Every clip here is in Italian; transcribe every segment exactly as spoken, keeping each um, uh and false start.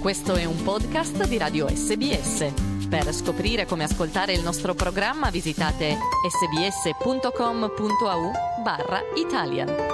Questo è un podcast di Radio S B S. Per scoprire come ascoltare il nostro programma visitate sbs.com.au barra Italian.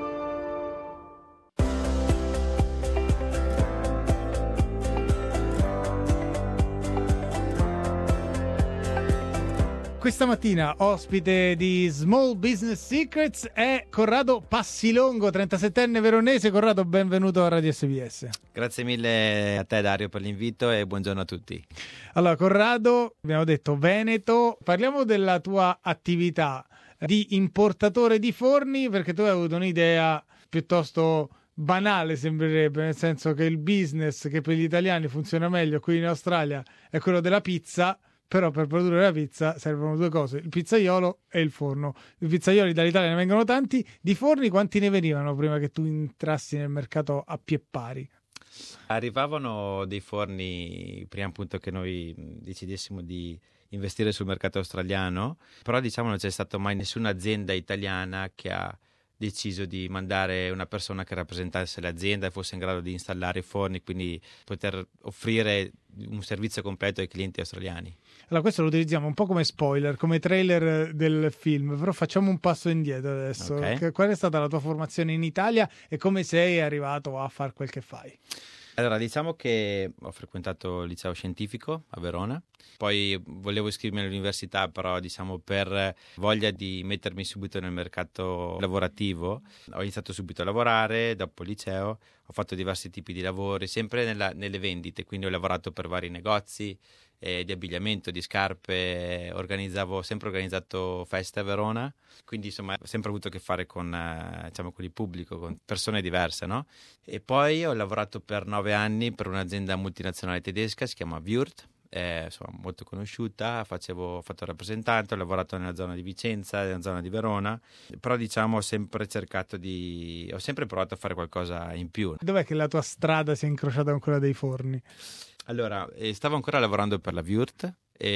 Questa mattina ospite di Small Business Secrets è Corrado Passilongo, trentasettenne veronese. Corrado, benvenuto a Radio S B S. Grazie mille a te Dario per l'invito e buongiorno a tutti. Allora Corrado, abbiamo detto Veneto, parliamo della tua attività di importatore di forni, perché tu hai avuto un'idea piuttosto banale, sembrerebbe, nel senso che il business che per gli italiani funziona meglio qui in Australia è quello della pizza. Però per produrre la pizza servono due cose, il pizzaiolo e il forno. I pizzaioli dall'Italia ne vengono tanti, di forni quanti ne venivano prima che tu entrassi nel mercato a pie pari? Arrivavano dei forni prima appunto che noi decidessimo di investire sul mercato australiano, però diciamo non c'è stata mai nessuna azienda italiana che ha deciso di mandare una persona che rappresentasse l'azienda e fosse in grado di installare i forni, quindi poter offrire un servizio completo ai clienti australiani. Allora questo lo utilizziamo un po' come spoiler, come trailer del film, però facciamo un passo indietro adesso. Okay. Qual è stata la tua formazione in Italia e come sei arrivato a fare quel che fai? Allora, diciamo che ho frequentato il liceo scientifico a Verona, poi volevo iscrivermi all'università, però diciamo per voglia di mettermi subito nel mercato lavorativo ho iniziato subito a lavorare. Dopo il liceo ho fatto diversi tipi di lavori, sempre nella, nelle vendite, quindi ho lavorato per vari negozi eh, di abbigliamento, di scarpe, organizzavo sempre organizzato feste a Verona, quindi insomma ho sempre avuto a che fare con, eh, diciamo, con il pubblico, con persone diverse, no? E poi ho lavorato per nove anni per un'azienda multinazionale tedesca, si chiama Würth, eh, insomma molto conosciuta. Facevo, ho fatto rappresentante, ho lavorato nella zona di Vicenza, nella zona di Verona, però diciamo ho sempre cercato di, ho sempre provato a fare qualcosa in più. Dov'è che la tua strada si è incrociata con quella dei forni? Allora, eh, stavo ancora lavorando per la Würth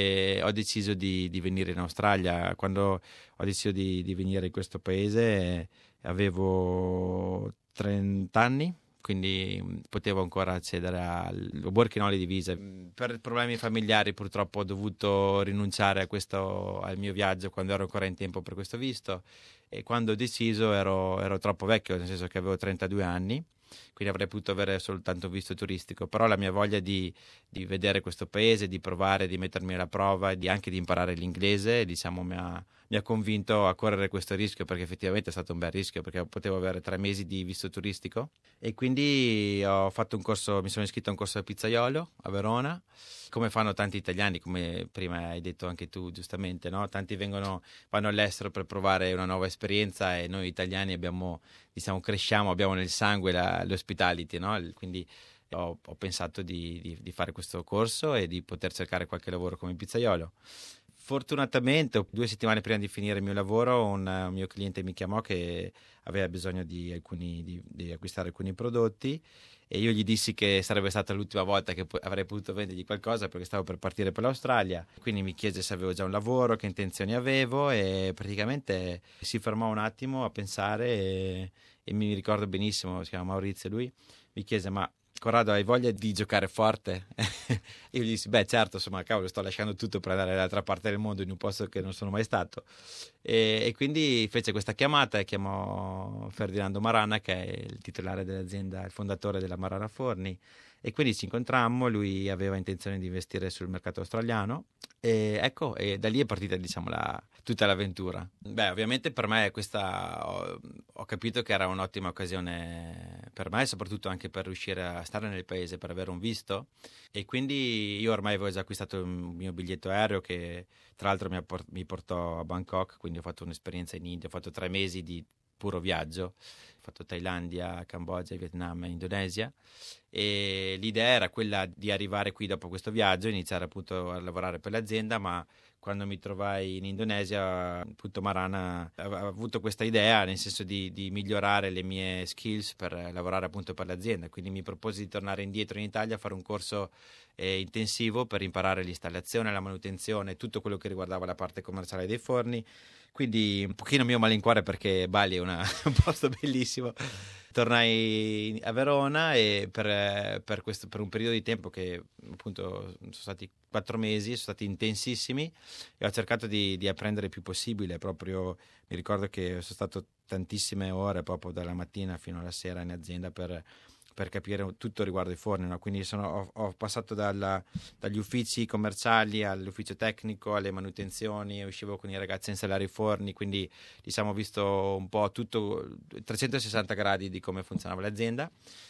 e ho deciso di, di venire in Australia. Quando ho deciso di, di venire in questo paese eh, avevo trenta anni, quindi potevo ancora accedere al working holiday visa. Per problemi familiari purtroppo ho dovuto rinunciare a questo, al mio viaggio quando ero ancora in tempo per questo visto, e quando ho deciso ero, ero troppo vecchio, nel senso che avevo trentadue anni, quindi avrei potuto avere soltanto un visto turistico, però la mia voglia di, di vedere questo paese, di provare, di mettermi alla prova e di, anche di imparare l'inglese, diciamo mi ha, mi ha convinto a correre questo rischio, perché effettivamente è stato un bel rischio, perché potevo avere tre mesi di visto turistico. E quindi ho fatto un corso, mi sono iscritto a un corso da pizzaiolo a Verona, come fanno tanti italiani, come prima hai detto anche tu giustamente, no? Tanti vengono, vanno all'estero per provare una nuova esperienza, e noi italiani abbiamo, diciamo, cresciamo, abbiamo nel sangue la, l'hospitality, no? Quindi ho, ho pensato di, di, di fare questo corso e di poter cercare qualche lavoro come pizzaiolo. Fortunatamente, due settimane prima di finire il mio lavoro, un, un mio cliente mi chiamò che aveva bisogno di, alcuni, di, di acquistare alcuni prodotti, e io gli dissi che sarebbe stata l'ultima volta che po- avrei potuto vendergli qualcosa, perché stavo per partire per l'Australia. Quindi mi chiese se avevo già un lavoro, che intenzioni avevo, e praticamente si fermò un attimo a pensare e, e mi ricordo benissimo, si chiama Maurizio lui, mi chiese: ma Corrado, hai voglia di giocare forte? Io gli dissi: beh certo, insomma, cavolo, sto lasciando tutto per andare dall'altra parte del mondo in un posto che non sono mai stato. E, e quindi fece questa chiamata e chiamò Ferdinando Marana, che è il titolare dell'azienda, il fondatore della Marana Forni, e quindi ci incontrammo. Lui aveva intenzione di investire sul mercato australiano e ecco, e da lì è partita, diciamo, la, tutta l'avventura. Beh, ovviamente per me questa ho, ho capito che era un'ottima occasione per me, soprattutto anche per riuscire a stare nel paese, per avere un visto, e quindi io ormai avevo già acquistato il mio biglietto aereo, che tra l'altro mi, apport- mi portò a Bangkok, quindi ho fatto un'esperienza in India, ho fatto tre mesi di puro viaggio, ho fatto Thailandia, Cambogia, Vietnam e Indonesia, e l'idea era quella di arrivare qui dopo questo viaggio, iniziare appunto a lavorare per l'azienda. Ma quando mi trovai in Indonesia, appunto Marana aveva avuto questa idea, nel senso di, di migliorare le mie skills per lavorare appunto per l'azienda, quindi mi proposi di tornare indietro in Italia a fare un corso eh, intensivo per imparare l'installazione, la manutenzione, tutto quello che riguardava la parte commerciale dei forni. Quindi un pochino mio malincuore, perché Bali è una, un posto bellissimo, bellissimo. Tornai a Verona e per, per, questo, per un periodo di tempo che appunto sono stati quattro mesi, sono stati intensissimi e ho cercato di, di apprendere il più possibile. Proprio mi ricordo che sono stato tantissime ore proprio dalla mattina fino alla sera in azienda per per capire tutto riguardo i forni, no? Quindi sono, ho, ho passato dalla, dagli uffici commerciali all'ufficio tecnico, alle manutenzioni, uscivo con i ragazzi a installare i forni, quindi diciamo ho visto un po' tutto, trecentosessanta gradi di come funzionava l'azienda.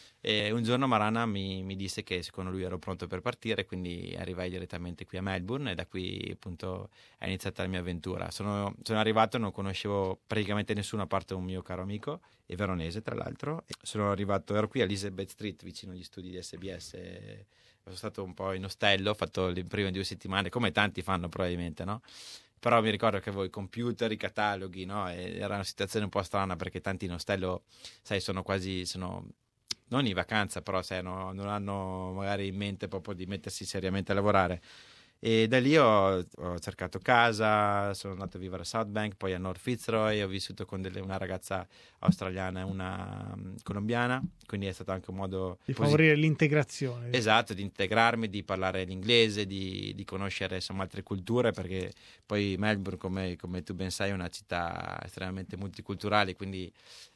E un giorno Marana mi, mi disse che secondo lui ero pronto per partire, quindi arrivai direttamente qui a Melbourne e da qui appunto è iniziata la mia avventura. Sono, sono arrivato e non conoscevo praticamente nessuno a parte un mio caro amico, e veronese tra l'altro. Sono arrivato, ero qui a Elizabeth Street vicino agli studi di S B S, e sono stato un po' in ostello, ho fatto le prime due settimane come tanti fanno probabilmente, no? Però mi ricordo che voi computer, i cataloghi, no? E era una situazione un po' strana perché tanti in ostello, sai, sono quasi... sono non in vacanza, però sai, no, non hanno magari in mente proprio di mettersi seriamente a lavorare. E da lì ho, ho cercato casa, sono andato a vivere a Southbank, poi a North Fitzroy, ho vissuto con delle, una ragazza australiana e una um, colombiana, quindi è stato anche un modo di posit- favorire l'integrazione. Esatto, di integrarmi, di parlare l'inglese, di, di conoscere insomma altre culture, perché poi Melbourne, come, come tu ben sai, è una città estremamente multiculturale, quindi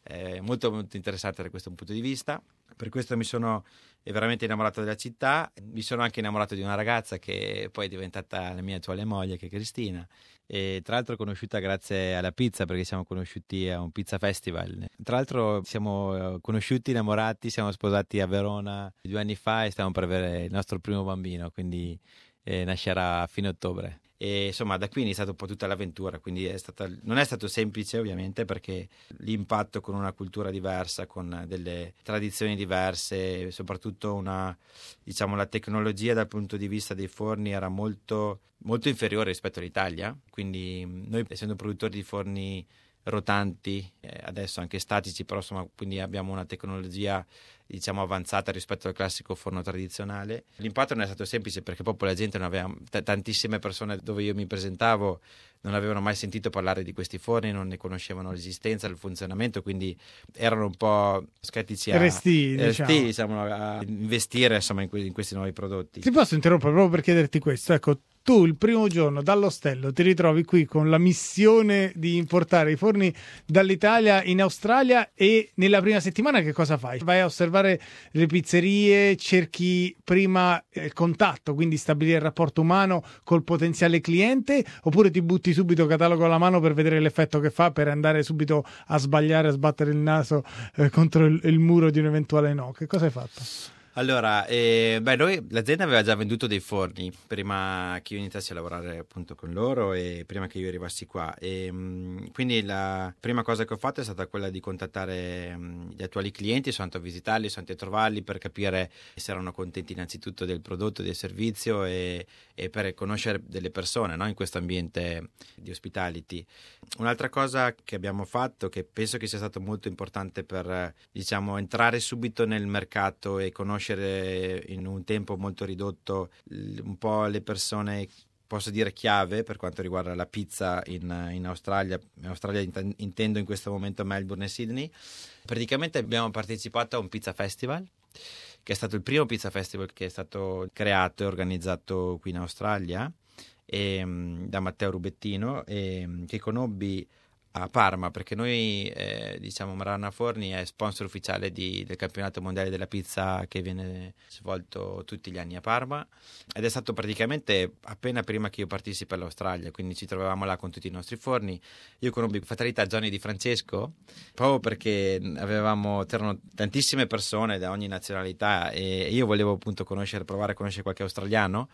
è molto, molto interessante da questo punto di vista. Per questo mi sono veramente innamorato della città, mi sono anche innamorato di una ragazza che poi è diventata la mia attuale moglie, che è Cristina, e tra l'altro conosciuta grazie alla pizza, perché siamo conosciuti a un pizza festival. Tra l'altro siamo conosciuti, innamorati, siamo sposati a Verona due anni fa e stiamo per avere il nostro primo bambino, quindi eh, nascerà a fine ottobre. E insomma da qui è iniziata un po' tutta l'avventura, quindi è stata, non è stato semplice ovviamente, perché l'impatto con una cultura diversa, con delle tradizioni diverse, soprattutto una, diciamo, la tecnologia dal punto di vista dei forni era molto, molto inferiore rispetto all'Italia, quindi noi essendo produttori di forni rotanti, eh, adesso anche statici, però insomma quindi abbiamo una tecnologia diciamo avanzata rispetto al classico forno tradizionale. L'impatto non è stato semplice perché proprio la gente non aveva, t- tantissime persone dove io mi presentavo non avevano mai sentito parlare di questi forni, non ne conoscevano l'esistenza, il funzionamento, quindi erano un po' scettici a, resti, resti, diciamo. diciamo, a investire insomma in, que- in questi nuovi prodotti. Ti posso interrompere proprio per chiederti questo? Ecco, tu il primo giorno dall'ostello ti ritrovi qui con la missione di importare i forni dall'Italia in Australia, e nella prima settimana che cosa fai? Vai a osservare le pizzerie, cerchi prima il contatto, quindi stabilire il rapporto umano col potenziale cliente, oppure ti butti subito catalogo alla mano per vedere l'effetto che fa, per andare subito a sbagliare, a sbattere il naso eh, contro il, il muro di un eventuale no? Che cosa hai fatto? Allora, eh, beh, noi, l'azienda aveva già venduto dei forni prima che io iniziassi a lavorare appunto con loro e prima che io arrivassi qua, e mh, quindi la prima cosa che ho fatto è stata quella di contattare mh, gli attuali clienti, sono andato a visitarli, sono andato a trovarli per capire se erano contenti innanzitutto del prodotto, del servizio, e, e per conoscere delle persone, no, in questo ambiente di hospitality. Un'altra cosa che abbiamo fatto, che penso che sia stato molto importante per, diciamo, entrare subito nel mercato e conoscere in un tempo molto ridotto un po' le persone, posso dire chiave per quanto riguarda la pizza in, in Australia. In Australia intendo in questo momento Melbourne e Sydney. Praticamente abbiamo partecipato a un pizza festival, che è stato il primo pizza festival che è stato creato e organizzato qui in Australia, e, da Matteo Rubettino, e, che conobbi a Parma, perché noi eh, diciamo Marana Forni è sponsor ufficiale di, del campionato mondiale della pizza che viene svolto tutti gli anni a Parma, ed è stato praticamente appena prima che io partissi per l'Australia, quindi ci trovavamo là con tutti i nostri forni. Io conobbi fatalità Johnny Di Francesco proprio perché avevamo, c'erano tantissime persone da ogni nazionalità e io volevo appunto conoscere, provare a conoscere qualche australiano,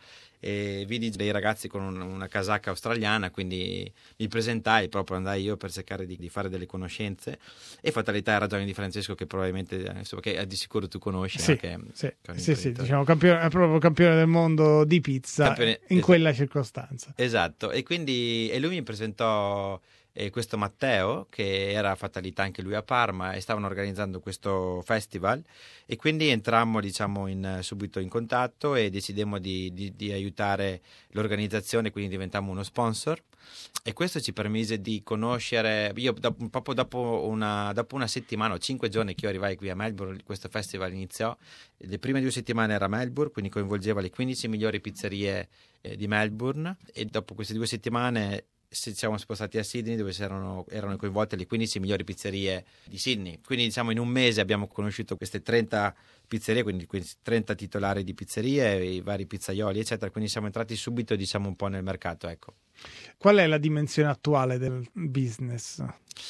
e vidi dei ragazzi con un, una casacca australiana, quindi mi presentai, proprio andai io per cercare di, di fare delle conoscenze, e fatalità era Gianni Di Francesco, che probabilmente insomma, che di sicuro tu conosci, sì, anche, sì, che sì, sì, diciamo campione, è proprio campione del mondo di pizza, campione, in esatto, quella circostanza. Esatto, e quindi e lui mi presentò e questo Matteo, che era Fatalità anche lui a Parma, e stavano organizzando questo festival, e quindi entrammo diciamo in, subito in contatto e decidemmo di, di, di aiutare l'organizzazione, quindi diventammo uno sponsor, e questo ci permise di conoscere. Io dopo, proprio dopo una, dopo una settimana o cinque giorni che io arrivai qui a Melbourne, questo festival iniziò. Le prime due settimane era a Melbourne, quindi coinvolgeva le quindici migliori pizzerie eh, di Melbourne, e dopo queste due settimane ci siamo spostati a Sydney, dove erano, erano coinvolte le quindici migliori pizzerie di Sydney. Quindi diciamo in un mese abbiamo conosciuto queste trenta pizzerie, quindi trenta titolari di pizzerie, i vari pizzaioli eccetera, quindi siamo entrati subito diciamo un po' nel mercato, ecco. Qual è la dimensione attuale del business?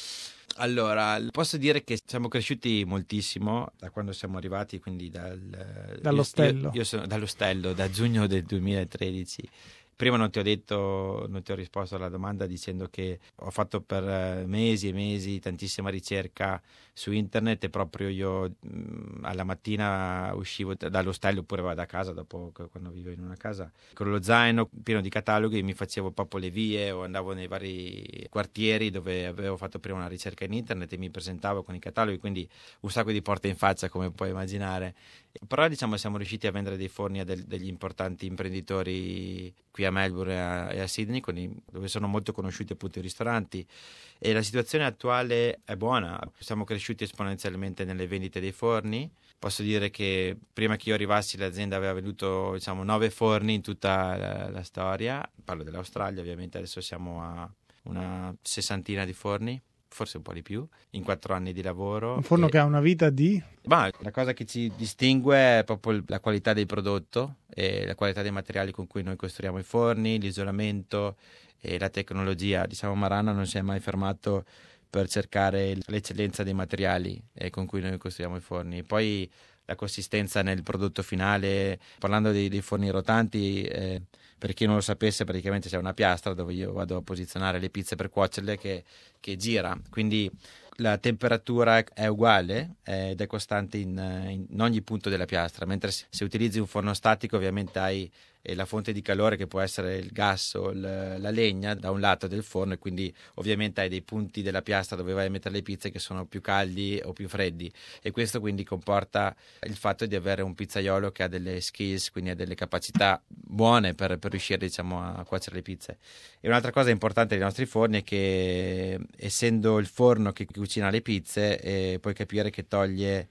Allora, posso dire che siamo cresciuti moltissimo da quando siamo arrivati, quindi dal, dall'ostello. Io, io sono dall'ostello, da giugno del duemilatredici. Prima non ti ho detto, non ti ho risposto alla domanda dicendo che ho fatto per mesi e mesi tantissima ricerca su internet, e proprio io mh, alla mattina uscivo dall'ostello oppure vado a casa dopo, quando vivo in una casa, con lo zaino pieno di cataloghi, mi facevo proprio le vie o andavo nei vari quartieri dove avevo fatto prima una ricerca in internet e mi presentavo con i cataloghi, quindi un sacco di porte in faccia, come puoi immaginare. Però diciamo siamo riusciti a vendere dei forni a del, degli importanti imprenditori qui a Melbourne e a, e a Sydney, i, dove sono molto conosciuti appunto i ristoranti, e la situazione attuale è buona. Siamo cresciuti esponenzialmente nelle vendite dei forni. Posso dire che prima che io arrivassi l'azienda aveva venduto diciamo nove forni in tutta la, la storia, parlo dell'Australia ovviamente, adesso siamo a una sessantina di forni, forse un po' di più, in quattro anni di lavoro. Un forno e... che ha una vita di? Ma la cosa che ci distingue è proprio la qualità del prodotto e la qualità dei materiali con cui noi costruiamo i forni, l'isolamento e la tecnologia. Diciamo Marana non si è mai fermato per cercare l'eccellenza dei materiali eh, con cui noi costruiamo i forni. Poi la consistenza nel prodotto finale, parlando dei, dei forni rotanti, eh, per chi non lo sapesse, praticamente c'è una piastra dove io vado a posizionare le pizze per cuocerle che, che gira, quindi la temperatura è uguale ed è costante in, in ogni punto della piastra, mentre se utilizzi un forno statico ovviamente hai la fonte di calore che può essere il gas o il, la legna da un lato del forno, e quindi ovviamente hai dei punti della piastra dove vai a mettere le pizze che sono più caldi o più freddi, e questo quindi comporta il fatto di avere un pizzaiolo che ha delle skills, quindi ha delle capacità buone per, per riuscire diciamo a cuocere le pizze. E un'altra cosa importante dei nostri forni è che, essendo il forno che cucina le pizze, eh, puoi capire che toglie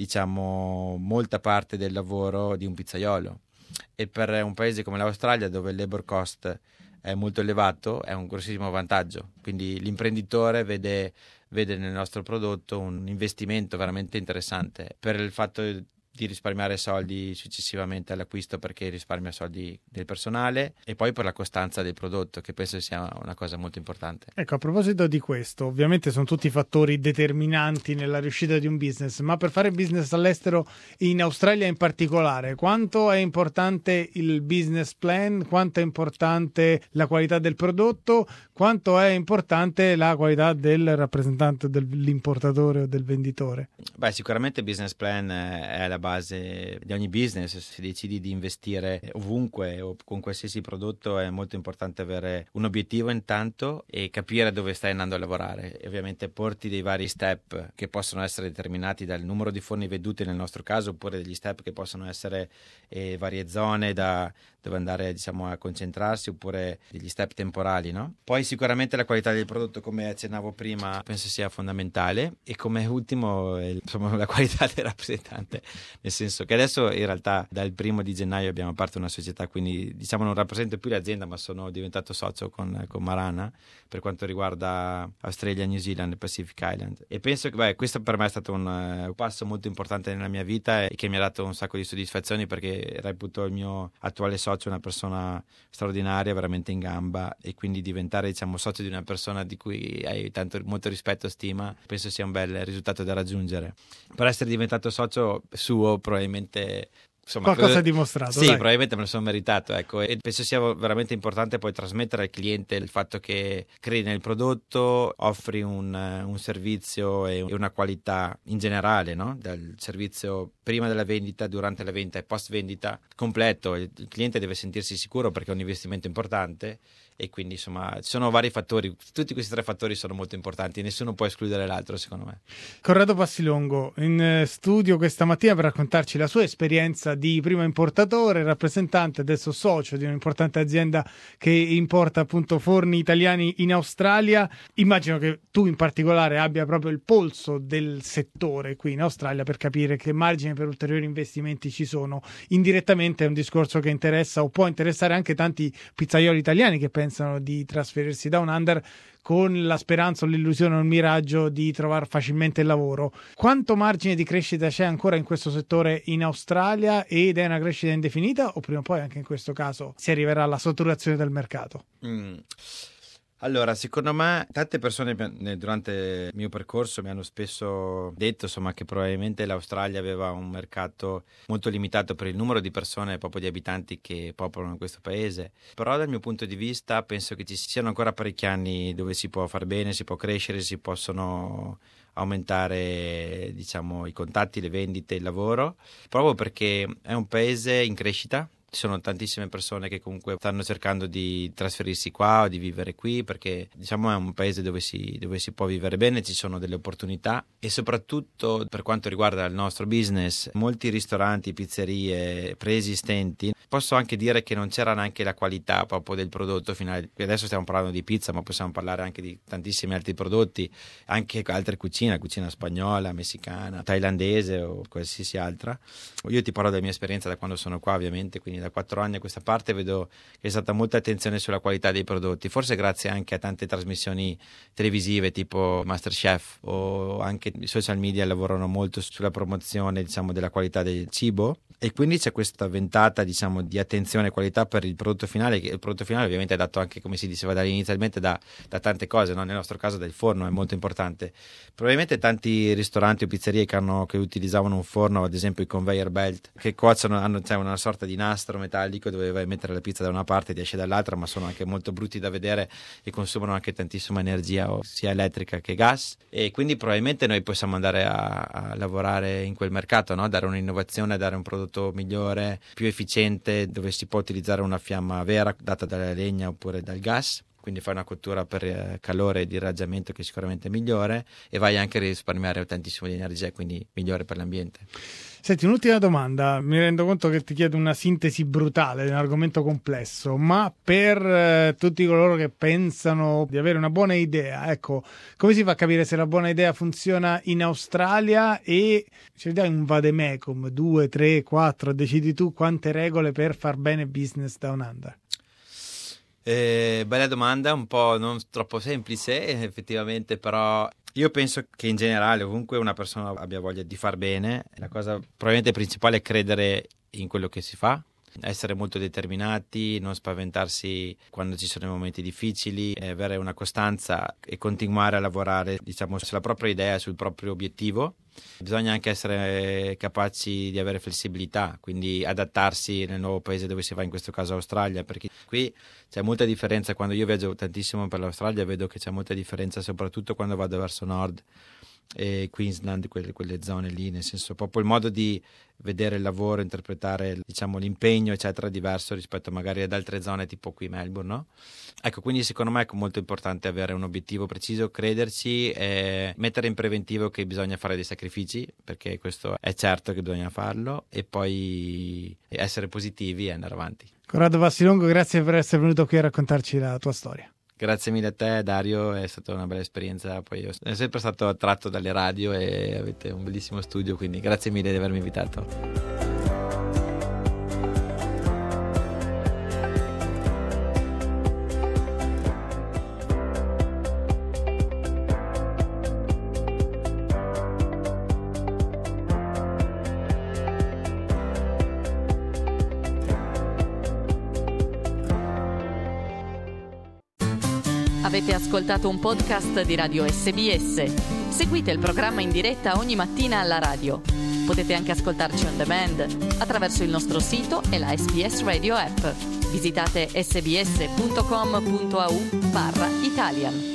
diciamo molta parte del lavoro di un pizzaiolo, e per un paese come l'Australia, dove il labor cost è molto elevato, è un grossissimo vantaggio. Quindi l'imprenditore vede, vede nel nostro prodotto un investimento veramente interessante per il fatto di risparmiare soldi successivamente all'acquisto, perché risparmia soldi del personale, e poi per la costanza del prodotto, che penso sia una cosa molto importante. Ecco, a proposito di questo, ovviamente sono tutti fattori determinanti nella riuscita di un business, ma per fare business all'estero, in Australia in particolare, quanto è importante il business plan, quanto è importante la qualità del prodotto, quanto è importante la qualità del rappresentante, dell'importatore o del venditore? Beh, sicuramente il business plan è la base di ogni business. Se decidi di investire ovunque o con qualsiasi prodotto, è molto importante avere un obiettivo intanto e capire dove stai andando a lavorare, e ovviamente porti dei vari step che possono essere determinati dal numero di forni venduti nel nostro caso, oppure degli step che possono essere eh, varie zone da dove andare diciamo a concentrarsi, oppure degli step temporali, no? Poi sicuramente la qualità del prodotto, come accennavo prima, penso sia fondamentale, e come ultimo insomma la qualità del rappresentante, nel senso che adesso in realtà dal primo di gennaio abbiamo aperto una società, quindi diciamo non rappresento più l'azienda, ma sono diventato socio con, con Marana per quanto riguarda Australia, New Zealand e Pacific Island, e penso che beh, questo per me è stato un, uh, un passo molto importante nella mia vita e che mi ha dato un sacco di soddisfazioni, perché reputo il mio attuale socio una persona straordinaria, veramente in gamba, e quindi diventare diciamo socio di una persona di cui hai tanto molto rispetto e stima penso sia un bel risultato da raggiungere. Per essere diventato socio suo probabilmente insomma, qualcosa cosa... ha dimostrato. Sì, dai. probabilmente me lo sono meritato, ecco, e penso sia veramente importante poi trasmettere al cliente il fatto che credi nel prodotto, offri un, un servizio e una qualità in generale, no? Dal servizio prima della vendita, durante la vendita e post vendita completo. Il cliente deve sentirsi sicuro perché è un investimento importante. E quindi insomma ci sono vari fattori, tutti questi tre fattori sono molto importanti, nessuno può escludere l'altro secondo me. Corrado Passilongo in studio questa mattina per raccontarci la sua esperienza di prima importatore, rappresentante, adesso socio di un'importante azienda che importa appunto forni italiani in Australia. Immagino che tu in particolare abbia proprio il polso del settore qui in Australia per capire che margini per ulteriori investimenti ci sono. Indirettamente è un discorso che interessa o può interessare anche tanti pizzaioli italiani che pensano di trasferirsi Down Under con la speranza o l'illusione o il miraggio di trovare facilmente il lavoro. Quanto margine di crescita c'è ancora in questo settore in Australia ed è una crescita indefinita o prima o poi anche in questo caso si arriverà alla saturazione del mercato? Mm. Allora, secondo me tante persone durante il mio percorso mi hanno spesso detto insomma che probabilmente l'Australia aveva un mercato molto limitato per il numero di persone, proprio di abitanti che popolano questo paese, però dal mio punto di vista penso che ci siano ancora parecchi anni dove si può far bene, si può crescere, si possono aumentare diciamo i contatti, le vendite, il lavoro, proprio perché è un paese in crescita. Ci sono tantissime persone che comunque stanno cercando di trasferirsi qua o di vivere qui perché diciamo è un paese dove si, dove si può vivere bene, ci sono delle opportunità e soprattutto per quanto riguarda il nostro business, molti ristoranti, pizzerie preesistenti, posso anche dire che non c'era neanche la qualità proprio del prodotto finale. Adesso stiamo parlando di pizza, ma possiamo parlare anche di tantissimi altri prodotti, anche altre cucine, cucina spagnola, messicana, thailandese o qualsiasi altra. Io ti parlo della mia esperienza da quando sono qua ovviamente, quindi da quattro anni a questa parte vedo che è stata molta attenzione sulla qualità dei prodotti, forse grazie anche a tante trasmissioni televisive tipo MasterChef o anche i social media lavorano molto sulla promozione diciamo della qualità del cibo e quindi c'è questa ventata diciamo di attenzione e qualità per il prodotto finale, che il prodotto finale ovviamente è dato anche come si diceva inizialmente da, da tante cose, no? Nel nostro caso dal forno è molto importante. Probabilmente tanti ristoranti o pizzerie che, hanno, che utilizzavano un forno, ad esempio i conveyor belt, che cuociono, hanno cioè, una sorta di nastro metallico dove vai a mettere la pizza da una parte e esce dall'altra, ma sono anche molto brutti da vedere e consumano anche tantissima energia sia elettrica che gas, e quindi probabilmente noi possiamo andare a, a lavorare in quel mercato, no? Dare un'innovazione, dare un prodotto migliore, più efficiente, dove si può utilizzare una fiamma vera data dalla legna oppure dal gas, quindi fai una cottura per calore e di irraggiamento che è sicuramente migliore e vai anche a risparmiare tantissimo di energia, quindi migliore per l'ambiente. Senti, un'ultima domanda, mi rendo conto che ti chiedo una sintesi brutale di un argomento complesso, ma per eh, tutti coloro che pensano di avere una buona idea, ecco, come si fa a capire se la buona idea funziona in Australia e ci dai un vademecum, due, tre, quattro, decidi tu quante regole per far bene business Down Under? Eh, bella domanda, un po' non troppo semplice effettivamente, però io penso che in generale ovunque una persona abbia voglia di far bene, la cosa probabilmente principale è credere in quello che si fa, essere molto determinati, non spaventarsi quando ci sono i momenti difficili, avere una costanza e continuare a lavorare diciamo sulla propria idea, sul proprio obiettivo. Bisogna anche essere capaci di avere flessibilità, quindi adattarsi nel nuovo paese dove si va, in questo caso Australia, perché qui c'è molta differenza. Quando io viaggio tantissimo per l'Australia vedo che c'è molta differenza, soprattutto quando vado verso nord e Queensland, quelle, quelle zone lì, nel senso proprio il modo di vedere il lavoro, interpretare diciamo l'impegno eccetera è diverso rispetto magari ad altre zone tipo qui Melbourne, no? Ecco, quindi secondo me è molto importante avere un obiettivo preciso, crederci e mettere in preventivo che bisogna fare dei sacrifici, perché questo è certo che bisogna farlo, e poi essere positivi e andare avanti. Corrado Passilongo, grazie per essere venuto qui a raccontarci la tua storia. Grazie mille a te Dario, è stata una bella esperienza, poi io sono sempre stato attratto dalle radio e avete un bellissimo studio, quindi grazie mille di avermi invitato. Avete ascoltato un podcast di Radio S B S. Seguite il programma in diretta ogni mattina alla radio. Potete anche ascoltarci on demand attraverso il nostro sito e la S B S Radio app. Visitate sbs.com.au barra Italian.